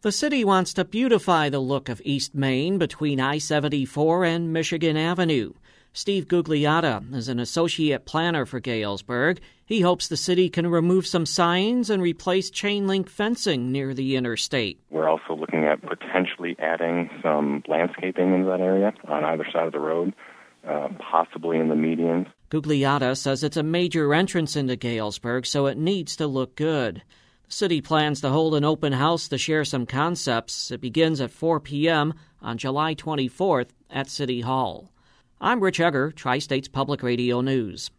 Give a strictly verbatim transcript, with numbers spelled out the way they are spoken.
The city wants to beautify the look of East Main between I seventy-four and Michigan Avenue. Steve Gugliotta is an associate planner for Galesburg. He hopes the city can remove some signs and replace chain-link fencing near the interstate. We're also looking at potentially adding some landscaping into that area on either side of the road, uh, possibly in the medians. Gugliotta says it's a major entrance into Galesburg, so it needs to look good. The city plans to hold an open house to share some concepts. It begins at four p.m. on July twenty-fourth at City Hall. I'm Rich Egger, Tri-States Public Radio News.